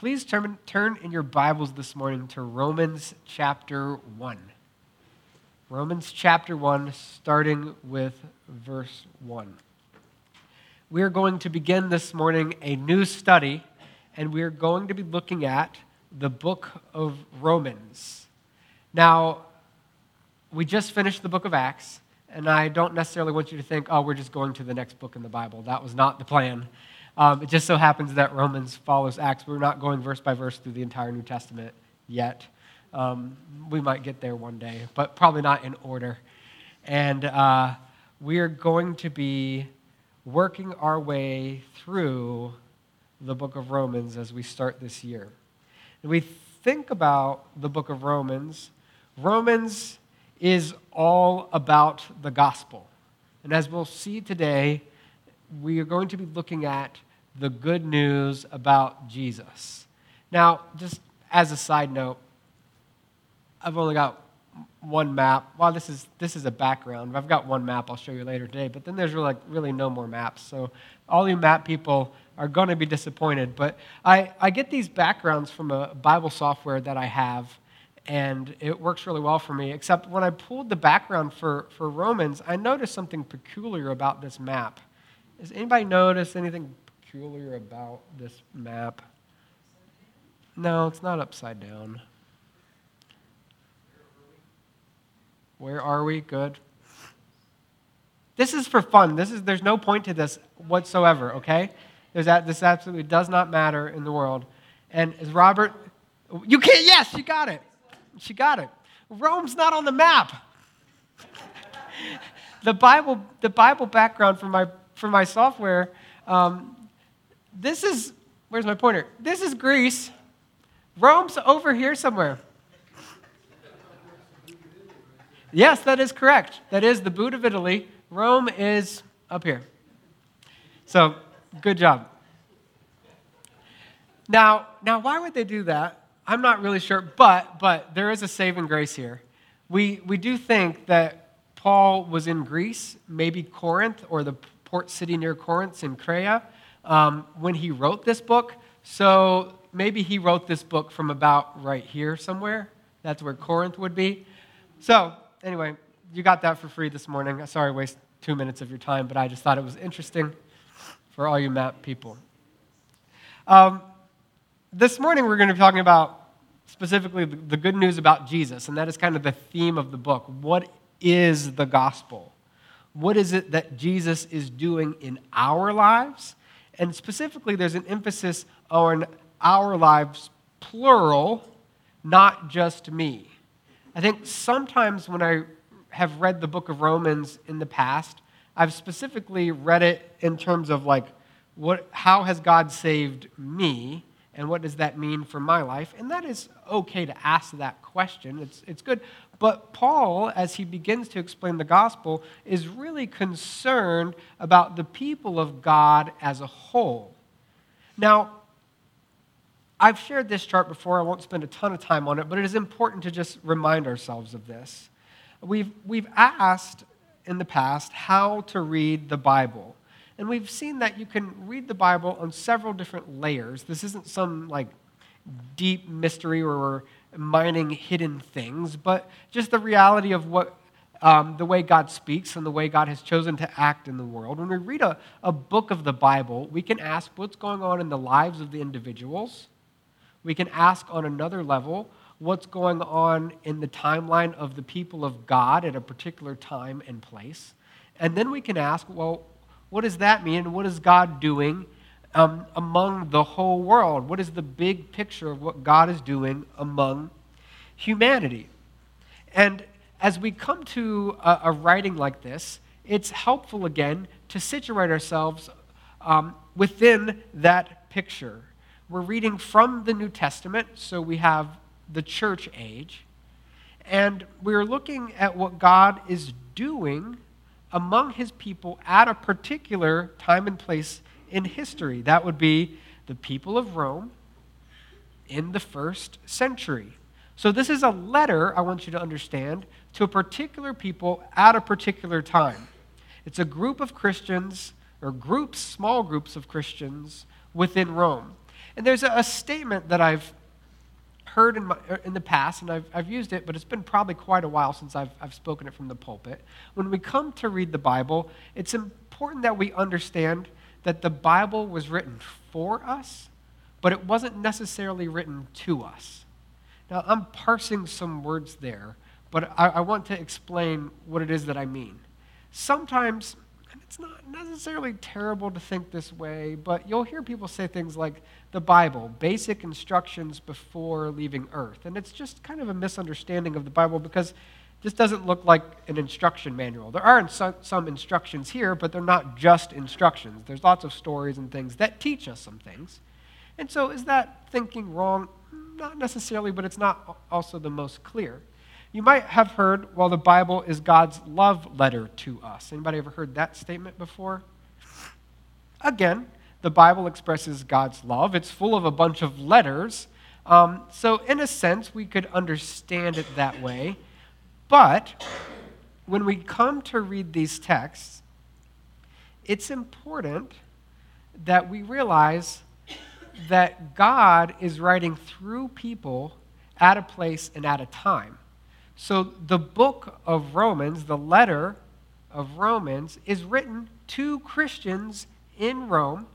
please turn in your Bibles this morning to Romans chapter 1. Romans chapter 1, starting with verse 1. We are going to begin this morning a new study, and we are going to be looking at the book of Romans. Now, we just finished the book of Acts, and I don't necessarily want you to think, oh, we're just going to the next book in the Bible. That was not the plan. It just so happens that Romans follows Acts. We're not going verse by verse through the entire New Testament yet. We might get there one day, but probably not in order. And we are going to be working our way through the book of Romans as we start this year. And we think about the book of Romans. Romans is all about the gospel. And as we'll see today, we are going to be looking at the good news about Jesus. Now, just as a side note, I've only got one map. Well, this is a background. I've got one map I'll show you later today, but then there's really no more maps. So all you map people are going to be disappointed. But I get these backgrounds from a Bible software that I have, and it works really well for me, except when I pulled the background for Romans, I noticed something peculiar about this map. Has anybody noticed anything peculiar about this map? No, it's not upside down. Where are we? Good. This is for fun. There's no point to this whatsoever, okay? This absolutely does not matter in the world. And as Robert, you can't, yes, you got it. She got it. Rome's not on the map. The Bible background for my software, this is, where's my pointer? This is Greece. Rome's over here somewhere. Yes, that is correct. That is the boot of Italy. Rome is up here. So, good job. Now, why would they do that? I'm not really sure, but there is a saving grace here. We do think that Paul was in Greece, maybe Corinth, or the port city near Corinth in Crete, when he wrote this book. So maybe he wrote this book from about right here somewhere. That's where Corinth would be. So anyway, you got that for free this morning. Sorry to waste 2 minutes of your time, but I just thought it was interesting for all you map people. This morning we're going to be talking about specifically the good news about Jesus, and that is kind of the theme of the book. What is the gospel? What is it that Jesus is doing in our lives? And specifically, there's an emphasis on our lives, plural, not just me. I think sometimes when I have read the book of Romans in the past, I've specifically read it in terms of how has God saved me, and what does that mean for my life? And that is okay to ask that question. It's good. But Paul, as he begins to explain the gospel, is really concerned about the people of God as a whole. Now, I've shared this chart before. I won't spend a ton of time on it, but it is important to just remind ourselves of this. We've asked in the past how to read the Bible. And we've seen that you can read the Bible on several different layers. This isn't some deep mystery where we're mining hidden things, but just the reality of what the way God speaks and the way God has chosen to act in the world. When we read a book of the Bible, we can ask what's going on in the lives of the individuals. We can ask on another level what's going on in the timeline of the people of God at a particular time and place. And then we can ask, well, what does that mean? What is God doing among the whole world? What is the big picture of what God is doing among humanity? And as we come to a writing like this, it's helpful, again, to situate ourselves within that picture. We're reading from the New Testament, so we have the church age, and we're looking at what God is doing among his people at a particular time and place in history. That would be the people of Rome in the first century. So this is a letter, I want you to understand, to a particular people at a particular time. It's a group of Christians, or small groups of Christians within Rome. And there's a statement that I've heard in the past, and I've used it, but it's been probably quite a while since I've spoken it from the pulpit. When we come to read the Bible, it's important that we understand that the Bible was written for us, but it wasn't necessarily written to us. Now, I'm parsing some words there, but I want to explain what it is that I mean. Sometimes, and it's not necessarily terrible to think this way, but you'll hear people say things like the Bible, basic instructions before leaving earth. And it's just kind of a misunderstanding of the Bible because this doesn't look like an instruction manual. There are some instructions here, but they're not just instructions. There's lots of stories and things that teach us some things. And so is that thinking wrong? Not necessarily, but it's not also the most clear. You might have heard, well, the Bible is God's love letter to us. Anybody ever heard that statement before? Again, the Bible expresses God's love. It's full of a bunch of letters. So in a sense, we could understand it that way. But when we come to read these texts, it's important that we realize that God is writing through people at a place and at a time. So the book of Romans, the letter of Romans, is written to Christians in Rome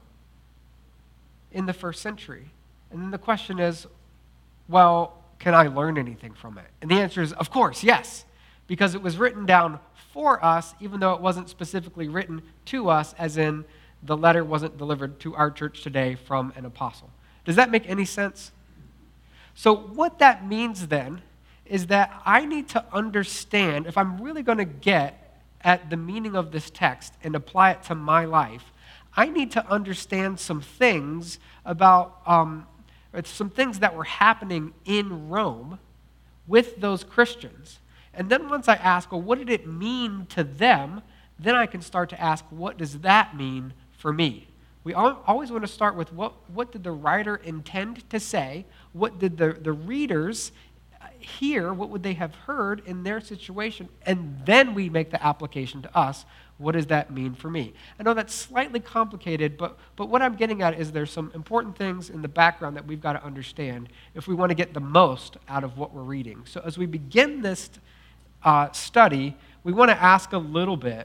in the first century. And then the question is, well, can I learn anything from it? And the answer is, of course, yes, because it was written down for us, even though it wasn't specifically written to us, as in the letter wasn't delivered to our church today from an apostle. Does that make any sense? So what that means then is that I need to understand, if I'm really going to get at the meaning of this text and apply it to my life, I need to understand some things about some things that were happening in Rome with those Christians. And then once I ask, well, what did it mean to them? Then I can start to ask, what does that mean for me? We always want to start with what did the writer intend to say? What did the readers hear? What would they have heard in their situation? And then we make the application to us. What does that mean for me? I know that's slightly complicated, but what I'm getting at is there's some important things in the background that we've got to understand if we want to get the most out of what we're reading. So as we begin this study, we want to ask a little bit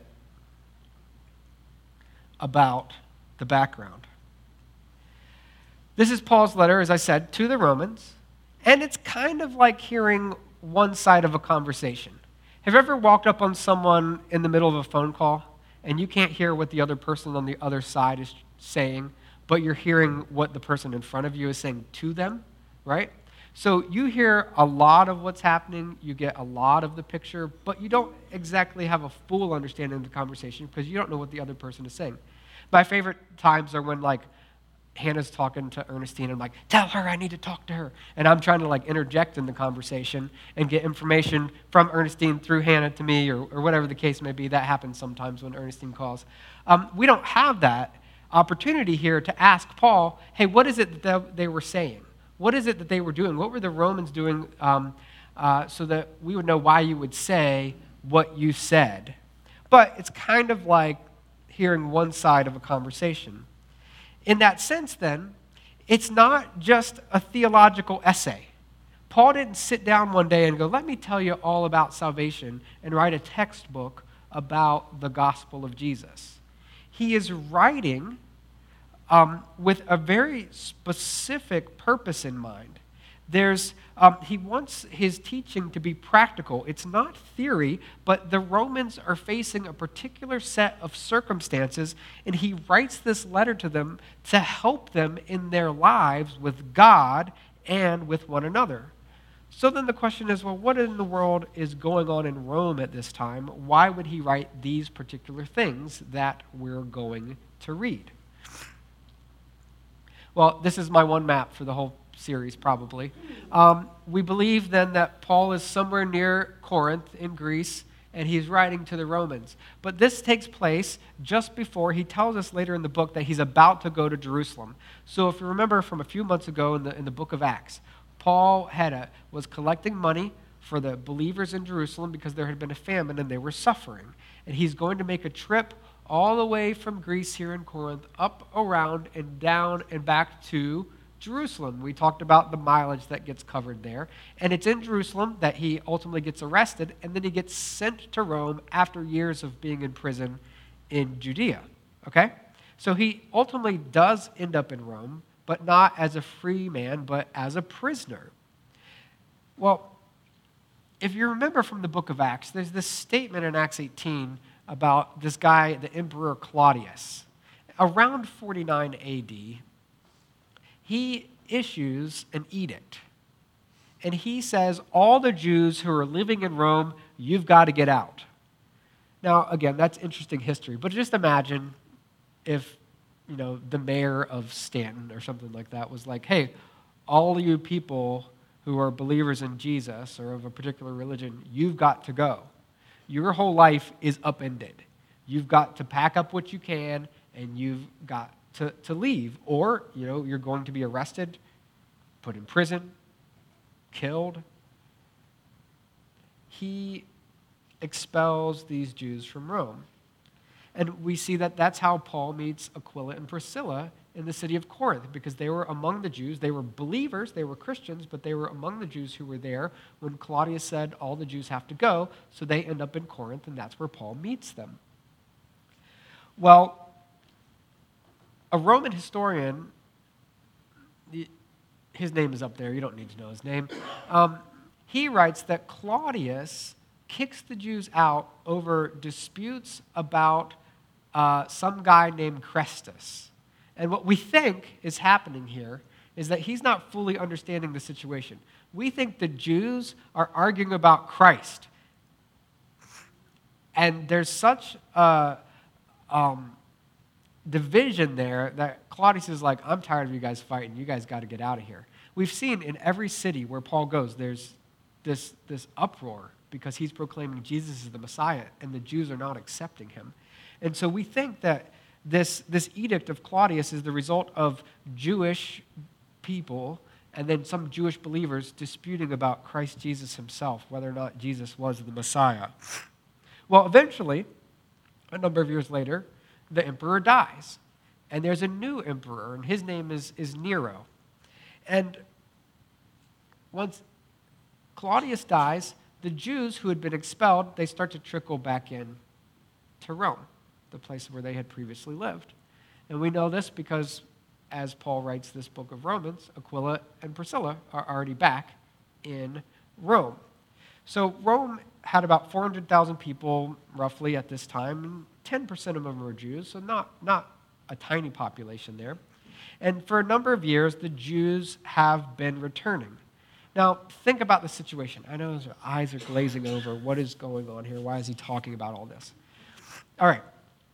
about the background. This is Paul's letter, as I said, to the Romans, and it's kind of like hearing one side of a conversation. Have you ever walked up on someone in the middle of a phone call and you can't hear what the other person on the other side is saying, but you're hearing what the person in front of you is saying to them, right? So you hear a lot of what's happening, you get a lot of the picture, but you don't exactly have a full understanding of the conversation because you don't know what the other person is saying. My favorite times are when, like, Hannah's talking to Ernestine, and I'm like, tell her I need to talk to her. And I'm trying to, like, interject in the conversation and get information from Ernestine through Hannah to me or whatever the case may be. That happens sometimes when Ernestine calls. We don't have that opportunity here to ask Paul, hey, what is it that they were saying? What is it that they were doing? What were the Romans doing so that we would know why you would say what you said? But it's kind of like hearing one side of a conversation. In that sense, then, it's not just a theological essay. Paul didn't sit down one day and go, let me tell you all about salvation and write a textbook about the gospel of Jesus. He is writing with a very specific purpose in mind. He wants his teaching to be practical. It's not theory, but the Romans are facing a particular set of circumstances, and he writes this letter to them to help them in their lives with God and with one another. So then the question is, well, what in the world is going on in Rome at this time? Why would he write these particular things that we're going to read? Well, this is my one map for the whole series, probably. We believe then that Paul is somewhere near Corinth in Greece, and he's writing to the Romans. But this takes place just before, he tells us later in the book that he's about to go to Jerusalem. So if you remember from a few months ago in the book of Acts, Paul was collecting money for the believers in Jerusalem because there had been a famine and they were suffering. And he's going to make a trip all the way from Greece here in Corinth, up, around, and down, and back to Jerusalem. We talked about the mileage that gets covered there. And it's in Jerusalem that he ultimately gets arrested, and then he gets sent to Rome after years of being in prison in Judea. Okay? So he ultimately does end up in Rome, but not as a free man, but as a prisoner. Well, if you remember from the book of Acts, there's this statement in Acts 18 about this guy, the Emperor Claudius. Around 49 AD, he issues an edict. And he says, all the Jews who are living in Rome, you've got to get out. Now, again, that's interesting history. But just imagine if, the mayor of Stanton or something like that was like, hey, all you people who are believers in Jesus or of a particular religion, you've got to go. Your whole life is upended. You've got to pack up what you can, and you've got to leave. Or, you're going to be arrested, put in prison, killed. He expels these Jews from Rome. And we see that that's how Paul meets Aquila and Priscilla in the city of Corinth, because they were among the Jews. They were believers, they were Christians, but they were among the Jews who were there when Claudius said all the Jews have to go, so they end up in Corinth, and that's where Paul meets them. Well, a Roman historian, his name is up there, you don't need to know his name, he writes that Claudius kicks the Jews out over disputes about some guy named Chrestus. And what we think is happening here is that he's not fully understanding the situation. We think the Jews are arguing about Christ. And there's such a division there that Claudius is like, I'm tired of you guys fighting. You guys got to get out of here. We've seen in every city where Paul goes, there's this uproar because he's proclaiming Jesus is the Messiah, and the Jews are not accepting him. And so we think that this edict of Claudius is the result of Jewish people and then some Jewish believers disputing about Christ Jesus himself, whether or not Jesus was the Messiah. Well, eventually, a number of years later, the emperor dies. And there's a new emperor, and his name is Nero. And once Claudius dies, the Jews who had been expelled, they start to trickle back in to Rome, the place where they had previously lived. And we know this because, as Paul writes this book of Romans, Aquila and Priscilla are already back in Rome. So Rome had about 400,000 people roughly at this time, and 10% of them were Jews, so not a tiny population there. And for a number of years, the Jews have been returning. Now, think about the situation. I know his eyes are glazing over. What is going on here? Why is he talking about all this? All right.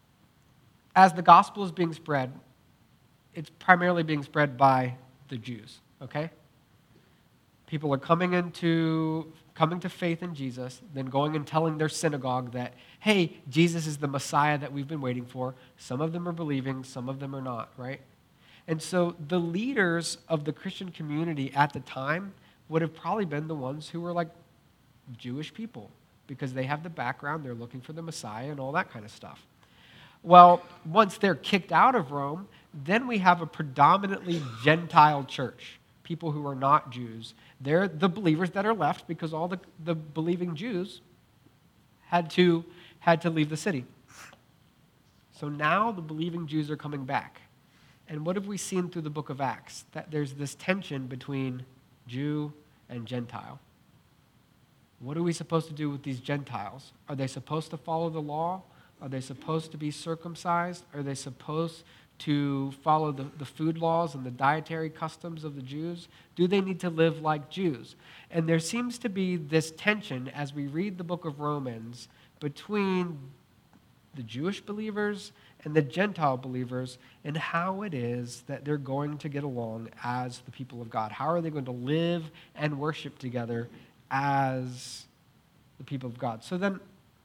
As the gospel is being spread, it's primarily being spread by the Jews, okay? People are coming to faith in Jesus, then going and telling their synagogue that, hey, Jesus is the Messiah that we've been waiting for. Some of them are believing, some of them are not, right? And so the leaders of the Christian community at the time would have probably been the ones who were like Jewish people, because they have the background, they're looking for the Messiah and all that kind of stuff. Well, once they're kicked out of Rome, then we have a predominantly Gentile church, people who are not Jews. They're the believers that are left because all the believing Jews had to leave the city. So now the believing Jews are coming back. And what have we seen through the book of Acts? That there's this tension between Jew and Gentile. What are we supposed to do with these Gentiles? Are they supposed to follow the law? Are they supposed to be circumcised? Are they supposed to follow the food laws and the dietary customs of the Jews? Do they need to live like Jews? And there seems to be this tension as we read the book of Romans between the Jewish believers and the Gentile believers and how it is that they're going to get along as the people of God. How are they going to live and worship together as the people of God? So then,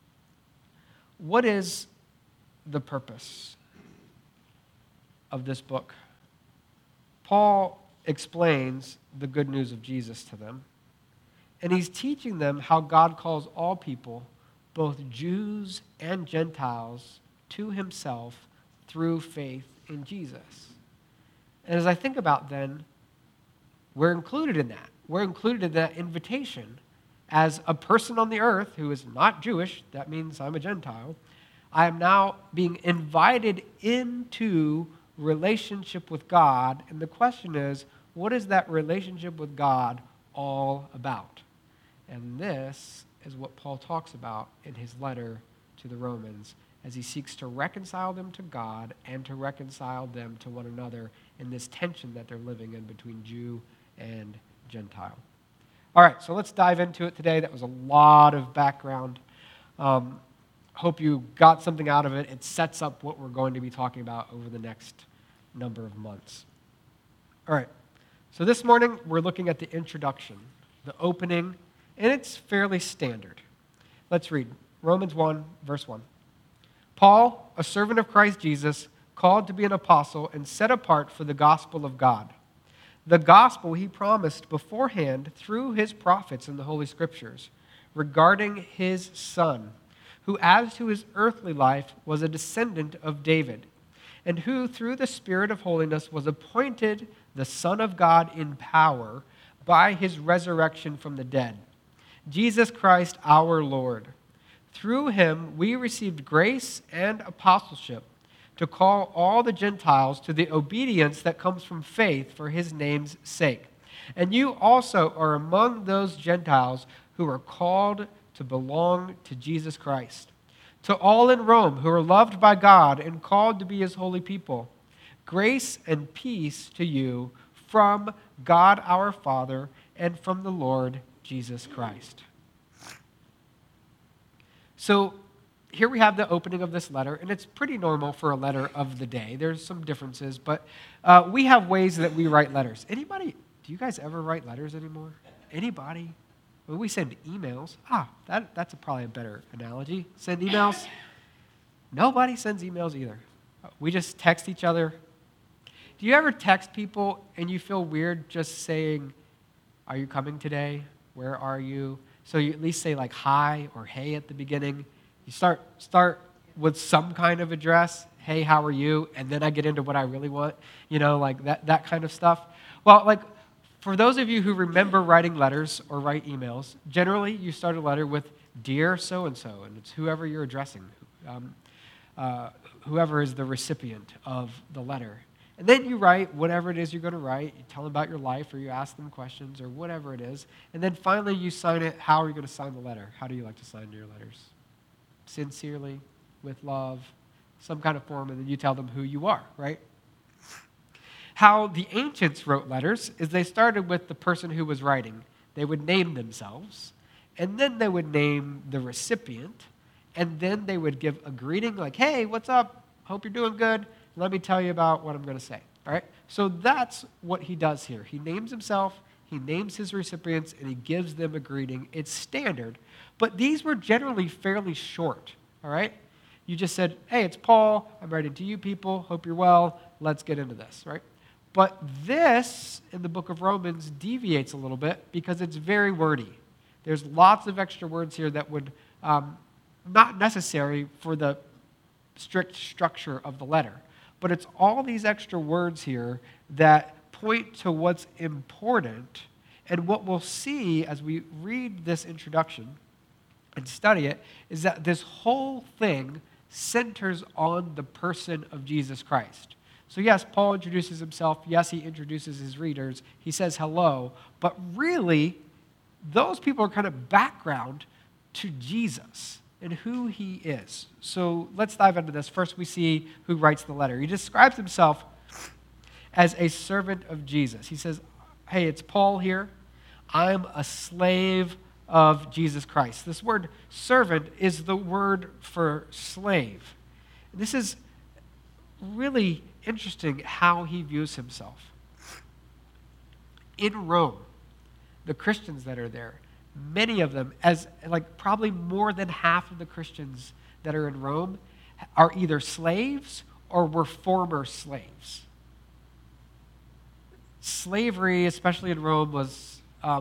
what is the purpose of this book? Paul explains the good news of Jesus to them, and he's teaching them how God calls all people, both Jews and Gentiles, to himself through faith in Jesus. And as I think about then we're included in that. We're included in that invitation as a person on the earth who is not Jewish. That means I'm a Gentile. I am now being invited into relationship with God. And the question is, what is that relationship with God all about? And this is what Paul talks about in his letter to the Romans as he seeks to reconcile them to God and to reconcile them to one another in this tension that they're living in between Jew and Gentile. All right, so let's dive into it today. That was a lot of background. Hope you got something out of it. It sets up what we're going to be talking about over the next number of months. All right, so this morning we're looking at the introduction, the opening, and it's fairly standard. Let's read Romans 1, verse 1. Paul, a servant of Christ Jesus, called to be an apostle and set apart for the gospel of God. The gospel he promised beforehand through his prophets in the Holy Scriptures regarding his Son, who as to his earthly life was a descendant of David, and who through the Spirit of holiness was appointed the Son of God in power by his resurrection from the dead, Jesus Christ our Lord. Through him we received grace and apostleship to call all the Gentiles to the obedience that comes from faith for his name's sake. And you also are among those Gentiles who are called to belong to Jesus Christ. To all in Rome who are loved by God and called to be his holy people, grace and peace to you from God our Father and from the Lord Jesus Christ. So here we have the opening of this letter, and it's pretty normal for a letter of the day. There's some differences, but we have ways that we write letters. Anybody, do you guys ever write letters anymore? Anybody? Well, we send emails. That's probably a better analogy. Send emails. Nobody sends emails either. We just text each other. Do you ever text people and you feel weird just saying, are you coming today? Where are you? So you at least say like hi or hey at the beginning. You start with some kind of address. Hey, how are you? And then I get into what I really want, like that kind of stuff. Well, like for those of you who remember writing letters or write emails, generally you start a letter with dear so-and-so, and it's whoever you're addressing, whoever is the recipient of the letter. And then you write whatever it is you're going to write. You tell them about your life, or you ask them questions, or whatever it is. And then finally you sign it. How are you going to sign the letter? How do you like to sign your letters? Sincerely, with love, some kind of form, and then you tell them who you are, right? How the ancients wrote letters is they started with the person who was writing. They would name themselves, and then they would name the recipient, and then they would give a greeting like, hey, what's up? Hope you're doing good. Let me tell you about what I'm going to say, all right? So that's what he does here. He names himself, he names his recipients, and he gives them a greeting. It's standard, but these were generally fairly short, all right? You just said, hey, it's Paul. I'm writing to you people. Hope you're well. Let's get into this, right? But this, in the book of Romans, deviates a little bit because it's very wordy. There's lots of extra words here that would not necessary for the strict structure of the letter. But it's all these extra words here that point to what's important. And what we'll see as we read this introduction and study it is that this whole thing centers on the person of Jesus Christ. So yes, Paul introduces himself. Yes, he introduces his readers. He says hello. But really, those people are kind of background to Jesus and who he is. So let's dive into this. First, we see who writes the letter. He describes himself as a servant of Jesus. He says, hey, it's Paul here. I'm a slave of Jesus Christ. This word servant is the word for slave. This is really interesting how he views himself. In Rome, the Christians that are there, many of them, as like probably more than half of the Christians that are in Rome, are either slaves or were former slaves. Slavery, especially in Rome, was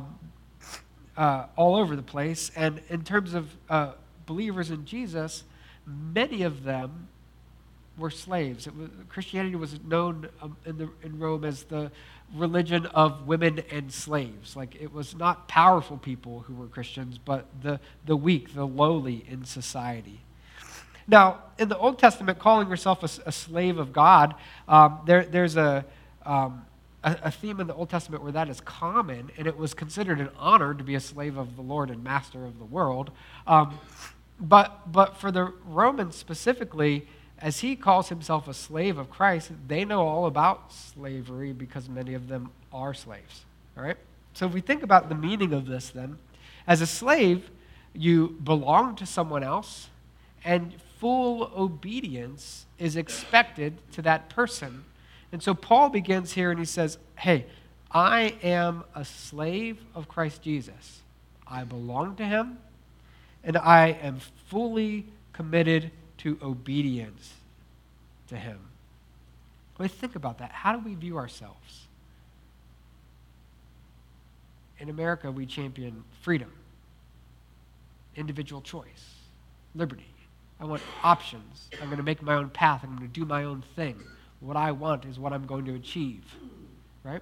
all over the place. And in terms of believers in Jesus, many of them were slaves. Christianity was known in Rome as the religion of women and slaves. Like, it was not powerful people who were Christians, but the weak, the lowly in society. Now, in the Old Testament, calling yourself a slave of God, there's a theme in the Old Testament where that is common, and it was considered an honor to be a slave of the Lord and master of the world. But for the Romans specifically, as he calls himself a slave of Christ, they know all about slavery because many of them are slaves. All right? So if we think about the meaning of this then, as a slave, you belong to someone else, and full obedience is expected to that person. And so Paul begins here and he says, hey, I am a slave of Christ Jesus. I belong to him, and I am fully committed to obedience to him. When we think about that, how do we view ourselves? In America, we champion freedom, individual choice, liberty. I want options. I'm going to make my own path. I'm going to do my own thing. What I want is what I'm going to achieve, right?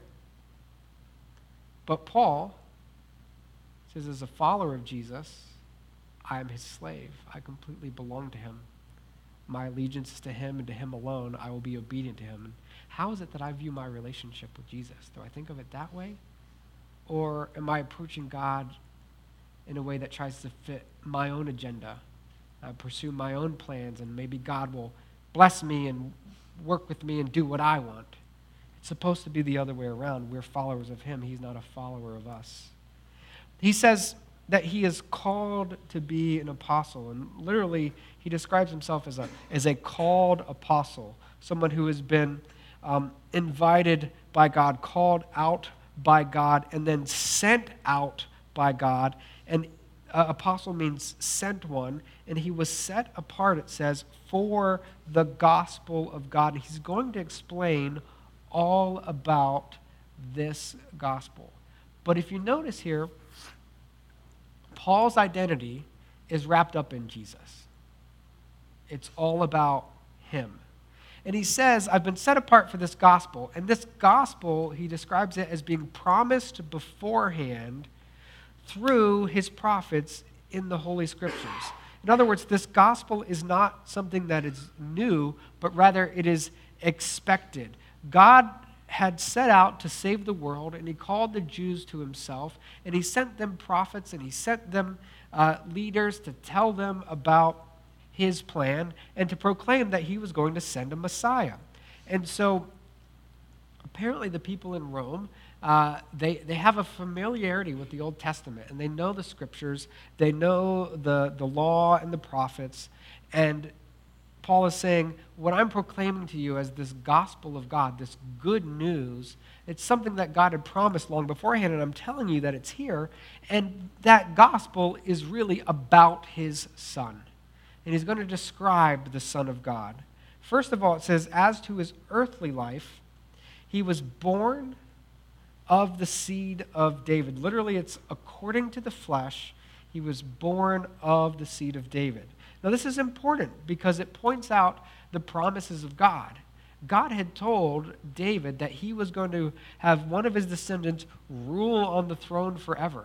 But Paul says, as a follower of Jesus, I am his slave. I completely belong to him. My allegiance is to him and to him alone. I will be obedient to him. And how is it that I view my relationship with Jesus? Do I think of it that way? Or am I approaching God in a way that tries to fit my own agenda? I pursue my own plans, and maybe God will bless me and work with me and do what I want. It's supposed to be the other way around. We're followers of him. He's not a follower of us. He says that he is called to be an apostle, and literally he describes himself as a called apostle, someone who has been invited by God, called out by God, and then sent out by God. And apostle means sent one, and he was set apart, it says, for the gospel of God. And he's going to explain all about this gospel. But if you notice here, Paul's identity is wrapped up in Jesus. It's all about him. And he says, I've been set apart for this gospel. And this gospel, he describes it as being promised beforehand through his prophets in the Holy Scriptures. In other words, this gospel is not something that is new, but rather it is expected. God had set out to save the world, and he called the Jews to himself, and he sent them prophets, and he sent them leaders to tell them about his plan and to proclaim that he was going to send a Messiah. And so apparently the people in Rome, they have a familiarity with the Old Testament, and they know the Scriptures, they know the law and the prophets, and Paul is saying, what I'm proclaiming to you as this gospel of God, this good news, it's something that God had promised long beforehand, and I'm telling you that it's here, and that gospel is really about his Son. And he's going to describe the Son of God. First of all, it says, as to his earthly life, he was born of the seed of David. Literally, it's according to the flesh, he was born of the seed of David. Now, this is important because it points out the promises of God. God had told David that he was going to have one of his descendants rule on the throne forever.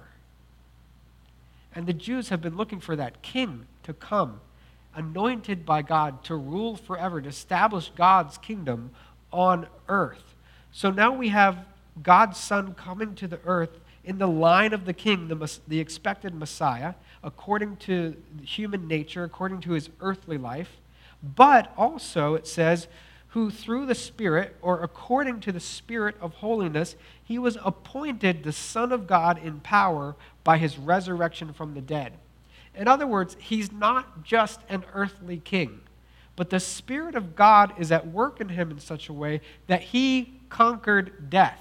And the Jews have been looking for that king to come, anointed by God to rule forever, to establish God's kingdom on earth. So now we have God's Son coming to the earth in the line of the king, the expected Messiah, according to human nature, according to his earthly life, but also, it says, who through the Spirit, or according to the Spirit of holiness, he was appointed the Son of God in power by his resurrection from the dead. In other words, he's not just an earthly king, but the Spirit of God is at work in him in such a way that he conquered death.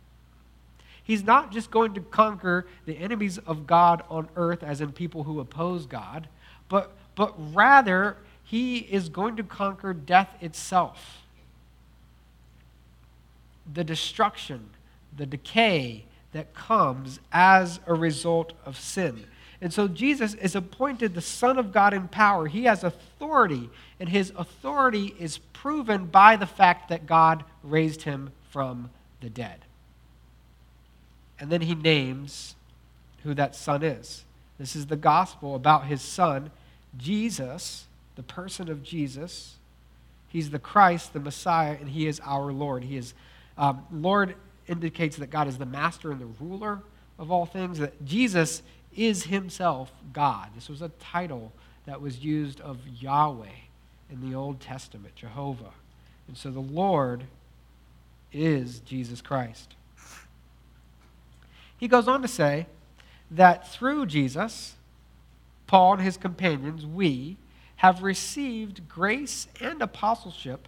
He's not just going to conquer the enemies of God on earth, as in people who oppose God, but rather he is going to conquer death itself. The destruction, the decay that comes as a result of sin. And so Jesus is appointed the Son of God in power. He has authority, and his authority is proven by the fact that God raised him from the dead. And then he names who that son is. This is the gospel about his son, Jesus, the person of Jesus. He's the Christ, the Messiah, and he is our Lord. He is, Lord indicates that God is the master and the ruler of all things, that Jesus is himself God. This was a title that was used of Yahweh in the Old Testament, Jehovah. And so the Lord is Jesus Christ. He goes on to say that through Jesus, Paul and his companions, we have received grace and apostleship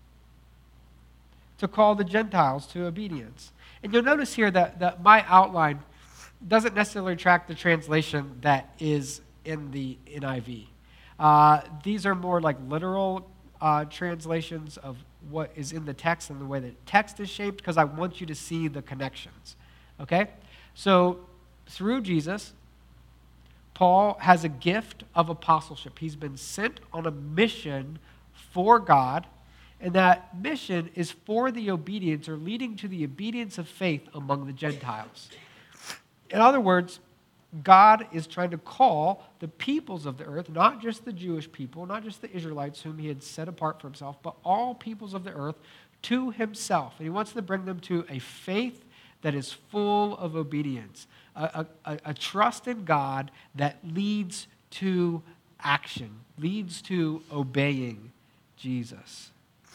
to call the Gentiles to obedience. And you'll notice here that my outline doesn't necessarily track the translation that is in the NIV. These are more like literal translations of what is in the text and the way the text is shaped, because I want you to see the connections. Okay? So through Jesus, Paul has a gift of apostleship. He's been sent on a mission for God, and that mission is for the obedience or leading to the obedience of faith among the Gentiles. In other words, God is trying to call the peoples of the earth, not just the Jewish people, not just the Israelites whom he had set apart for himself, but all peoples of the earth to himself. And he wants to bring them to a faith that is full of obedience, a trust in God that leads to action, leads to obeying Jesus.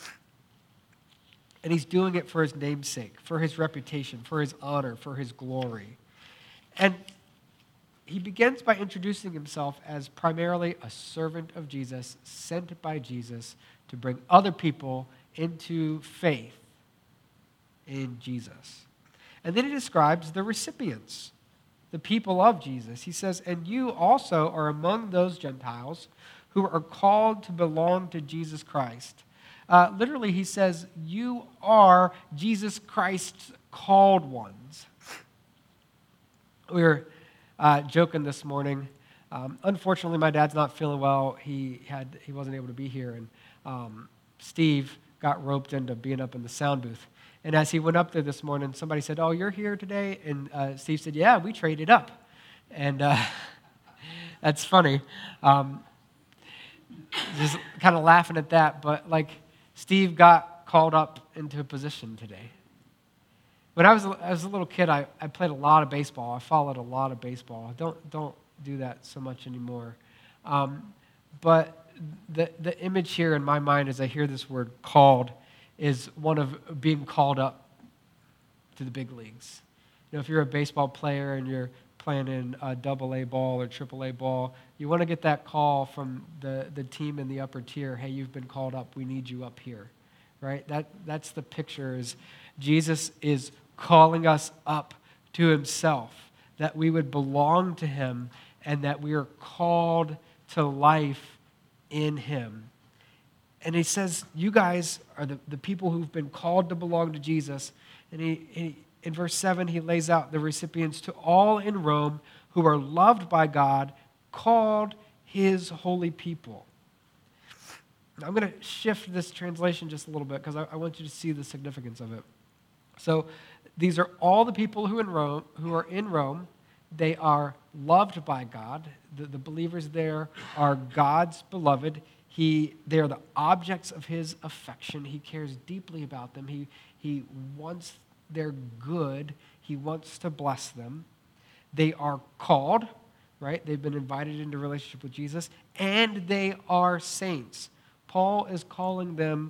And he's doing it for his name's sake, for his reputation, for his honor, for his glory. And he begins by introducing himself as primarily a servant of Jesus, sent by Jesus to bring other people into faith in Jesus. And then he describes the recipients, the people of Jesus. He says, and you also are among those Gentiles who are called to belong to Jesus Christ. Literally, he says, you are Jesus Christ's called ones. We were joking this morning. Unfortunately, my dad's not feeling well. He wasn't able to be here, and Steve got roped into being up in the sound booth. And as he went up there this morning, somebody said, "Oh, you're here today?" And Steve said, "Yeah, we traded up." And that's funny. Just kind of laughing at that, but like Steve got called up into a position today. When I was a little kid, I played a lot of baseball. I followed a lot of baseball. I don't do that so much anymore. But the image here in my mind as I hear this word called is one of being called up to the big leagues. You know, if you're a baseball player and you're playing in a AA ball or AAA ball, you want to get that call from the team in the upper tier, hey, you've been called up, we need you up here, right? That's the picture, is Jesus is calling us up to himself, that we would belong to him and that we are called to life in him. And he says, you guys are the people who've been called to belong to Jesus. And he in verse 7, he lays out the recipients to all in Rome who are loved by God, called his holy people. Now, I'm going to shift this translation just a little bit because I want you to see the significance of it. So these are all the people who are in Rome. They are loved by God. The believers there are God's beloved. They are the objects of his affection. He cares deeply about them. He wants their good. He wants to bless them. They are called, right? They've been invited into relationship with Jesus, and they are saints. Paul is calling them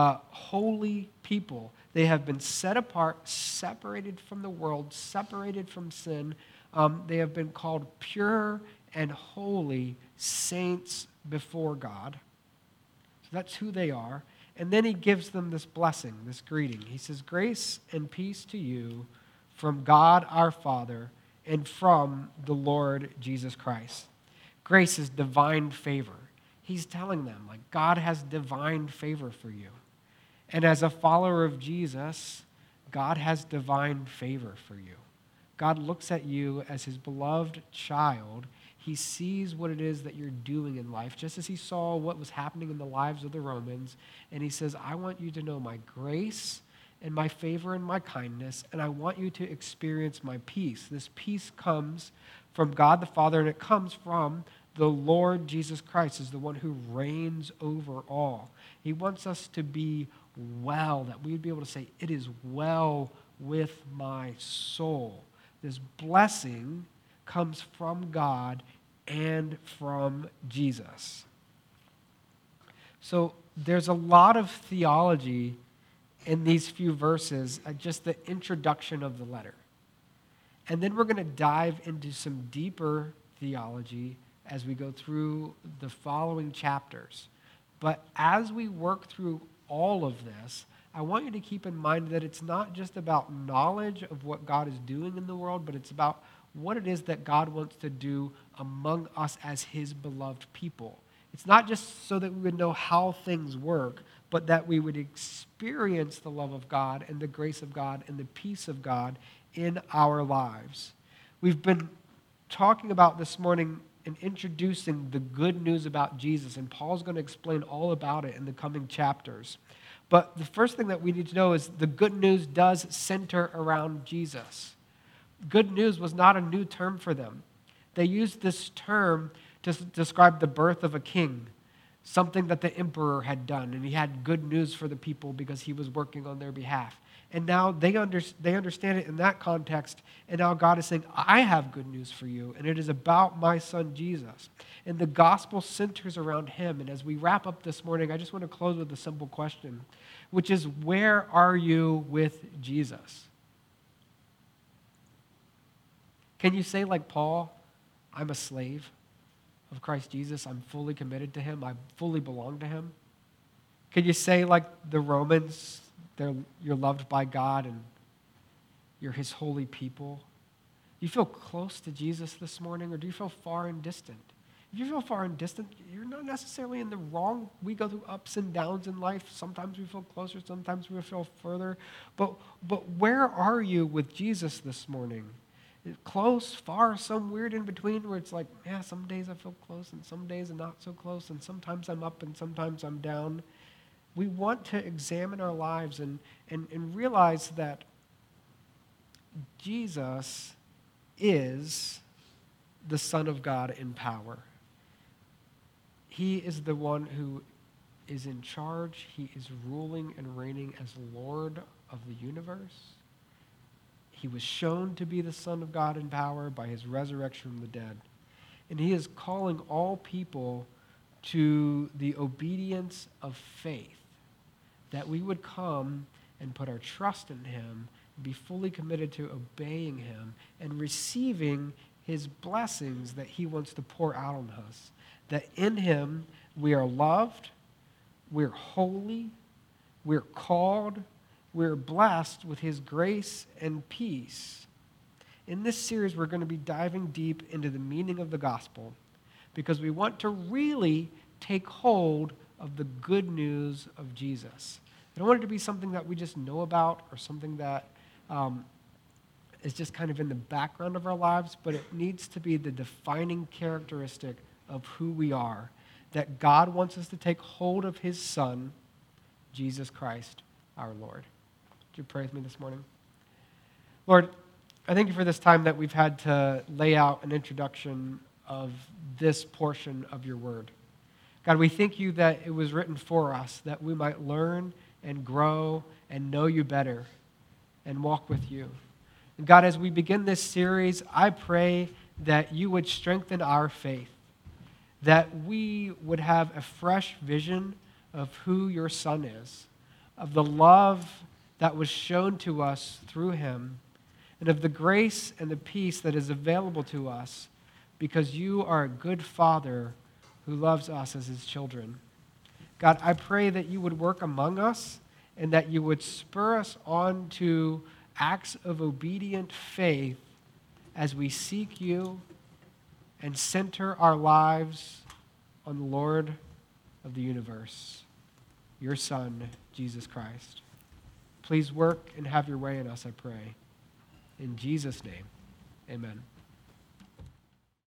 holy people. They have been set apart, separated from the world, separated from sin. They have been called pure and holy saints before God. So that's who they are. And then he gives them this blessing, this greeting. He says, grace and peace to you from God our Father and from the Lord Jesus Christ. Grace is divine favor. He's telling them, like, God has divine favor for you. And as a follower of Jesus, God has divine favor for you. God looks at you as his beloved child. He sees what it is that you're doing in life, just as he saw what was happening in the lives of the Romans. And he says, I want you to know my grace and my favor and my kindness, and I want you to experience my peace. This peace comes from God the Father, and it comes from the Lord Jesus Christ, is the one who reigns over all. He wants us to be well, that we would be able to say, it is well with my soul. This blessing comes from God and from Jesus. So there's a lot of theology in these few verses, just the introduction of the letter. And then we're going to dive into some deeper theology as we go through the following chapters. But as we work through all of this, I want you to keep in mind that it's not just about knowledge of what God is doing in the world, but it's about what it is that God wants to do among us as his beloved people. It's not just so that we would know how things work, but that we would experience the love of God and the grace of God and the peace of God in our lives. We've been talking about this morning and introducing the good news about Jesus, and Paul's going to explain all about it in the coming chapters. But the first thing that we need to know is the good news does center around Jesus. Good news was not a new term for them. They used this term to describe the birth of a king, something that the emperor had done, and he had good news for the people because he was working on their behalf. And now they understand it in that context, and now God is saying, I have good news for you, and it is about my son Jesus. And the gospel centers around him. And as we wrap up this morning, I just want to close with a simple question, which is, where are you with Jesus? Can you say like Paul, I'm a slave of Christ Jesus, I'm fully committed to him, I fully belong to him? Can you say like the Romans, you're loved by God and you're his holy people? Do you feel close to Jesus this morning, or do you feel far and distant? If you feel far and distant, you're not necessarily in the wrong. We go through ups and downs in life. Sometimes we feel closer, sometimes we feel further. But where are you with Jesus this morning? Close, far, some weird in between where it's like, yeah, some days I feel close and some days I'm not so close, and sometimes I'm up and sometimes I'm down. We want to examine our lives and realize that Jesus is the Son of God in power. He is the one who is in charge. He is ruling and reigning as Lord of the universe. He was shown to be the Son of God in power by his resurrection from the dead. And he is calling all people to the obedience of faith, that we would come and put our trust in him, be fully committed to obeying him and receiving his blessings that he wants to pour out on us. That in him we are loved, we're holy, we're called, we're blessed with his grace and peace. In this series, we're going to be diving deep into the meaning of the gospel because we want to really take hold of the good news of Jesus. I don't want it to be something that we just know about or something that is just kind of in the background of our lives, but it needs to be the defining characteristic of who we are, that God wants us to take hold of his Son, Jesus Christ, our Lord. Would you pray with me this morning? Lord, I thank you for this time that we've had to lay out an introduction of this portion of your word. God, we thank you that it was written for us, that we might learn and grow and know you better and walk with you. And God, as we begin this series, I pray that you would strengthen our faith, that we would have a fresh vision of who your Son is, of the love that was shown to us through him, and of the grace and the peace that is available to us because you are a good Father who loves us as his children. God, I pray that you would work among us and that you would spur us on to acts of obedient faith as we seek you and center our lives on the Lord of the universe, your Son, Jesus Christ. Please work and have your way in us, I pray. In Jesus' name, amen.